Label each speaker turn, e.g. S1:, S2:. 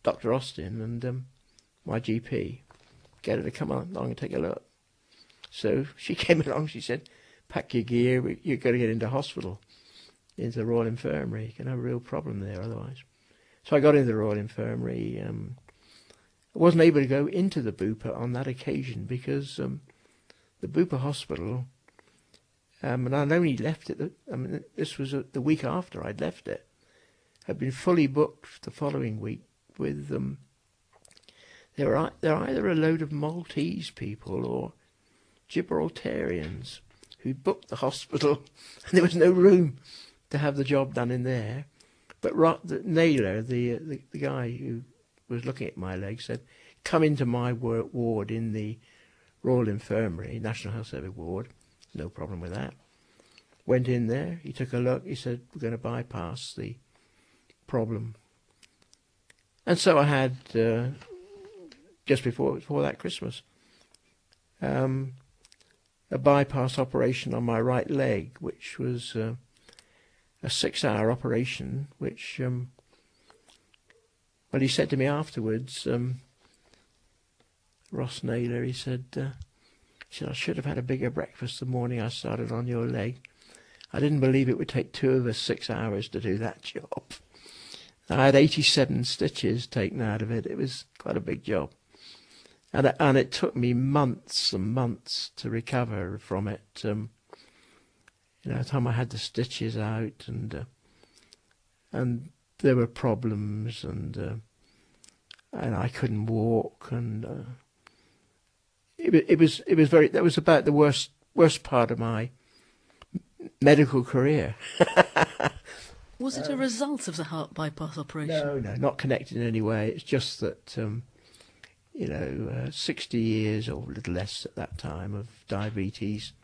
S1: Dr. Austin and my GP, get her to come along and take a look. So she came along, she said, pack your gear, you've got to get into hospital, into the Royal Infirmary. You can have a real problem there otherwise. So I got into the Royal Infirmary. I wasn't able to go into the Bupa on that occasion because the Bupa Hospital, and I'd only left it, this was the week after I'd left it, had been fully booked the following week with, they're either a load of Maltese people or Gibraltarians who booked the hospital, and there was no room to have the job done in there. But Naylor, the guy who was looking at my leg, said, come into my ward in the Royal Infirmary, National Health Service ward. No problem with that. Went in there, he took a look, he said, we're going to bypass the problem. And so I had, just before that Christmas, a bypass operation on my right leg, which was a 6-hour operation, which, well, he said to me afterwards, Ross Naylor, he said, I should have had a bigger breakfast the morning I started on your leg. I didn't believe it would take 2 of us 6 hours to do that job. I had 87 stitches taken out of it. It was quite a big job. And it took me months and months to recover from it. By the time I had the stitches out, and there were problems, and I couldn't walk, and that was about the worst part of my medical career.
S2: Was it a result of the heart bypass operation?
S1: No, not connected in any way. It's just that 60 years or a little less at that time of diabetes